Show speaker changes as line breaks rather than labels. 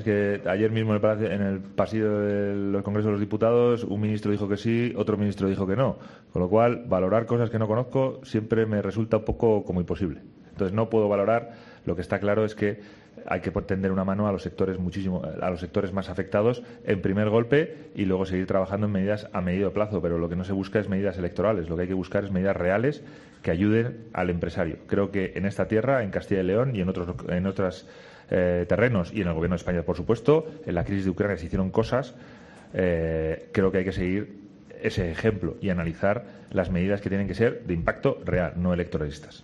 es que ayer mismo en el pasillo de los Congresos de los Diputados un ministro dijo que sí, otro ministro dijo que no. Con lo cual, valorar cosas que no conozco siempre me resulta un poco como imposible. Entonces, no puedo valorar. Lo que está claro es que hay que tender una mano a los sectores más afectados en primer golpe y luego seguir trabajando en medidas a medio plazo. Pero lo que no se busca es medidas electorales. Lo que hay que buscar es medidas reales que ayuden al empresario. Creo que en esta tierra, en Castilla y León y en otros terrenos y en el Gobierno de España, por supuesto, en la crisis de Ucrania se hicieron cosas. Creo que hay que seguir ese ejemplo y analizar las medidas que tienen que ser de impacto real, no electoralistas.